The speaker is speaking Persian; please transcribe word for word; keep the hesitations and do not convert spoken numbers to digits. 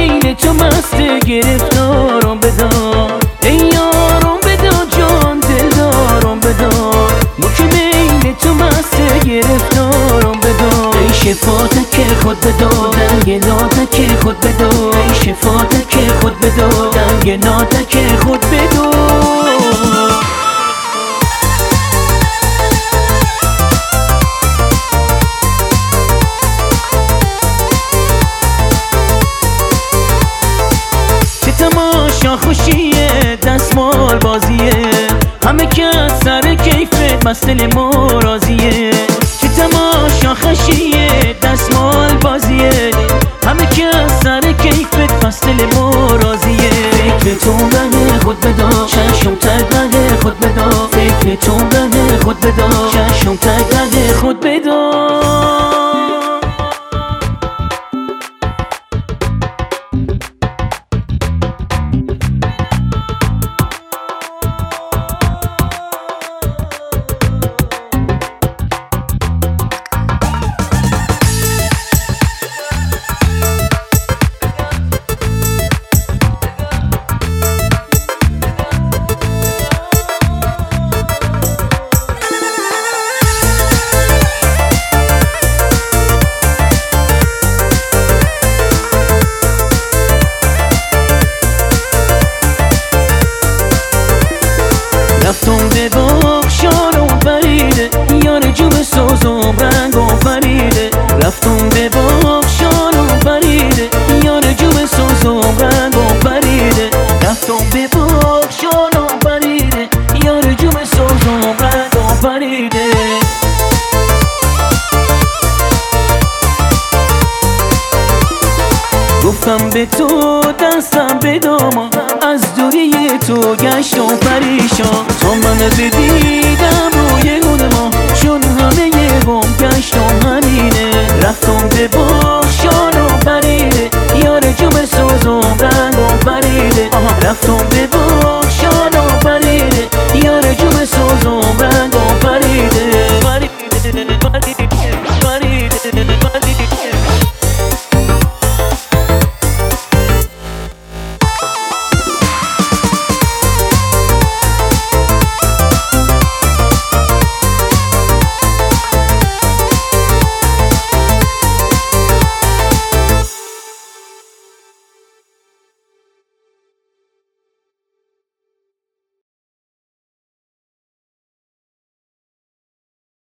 عین تو مسته گرفتارم بدار ای یارم بدار جان دلدارم بدار مو که عین تو مسته گرفتارم بدار ای شفاعتک خود بدار دنگ ناتک خود بدار ای شفاعتک خود بدار دنگ ناتک خود بدار تماشا خوشیه دستمال بازیه همه که از سر کیفت مستل مرازیه که تماشا خوشیه دستمال بازیه همه که از سر کیفت مستل مرازیه فکرتون بله خود بدار چشم تک بله خود بدار فکرتون بله خود بدار چشم تک بله خود بدار رفتم به باغ شانم پریده یار جوم سوزم رنگم پریده رفتم به باغ شانم پریده یار جوم سوزم رنگم پریده رفتم به باغ شانم پریده یار جوم سوزم رنگم پریده گفتم به تو دستم به دامان از دوری تو گشتم پریشان تا من بدیدم روی گونه ما چون همه گم گشتم همینه رفتم به باغ شانم پریده یار جوم سوزم رنگم پریده رفتم به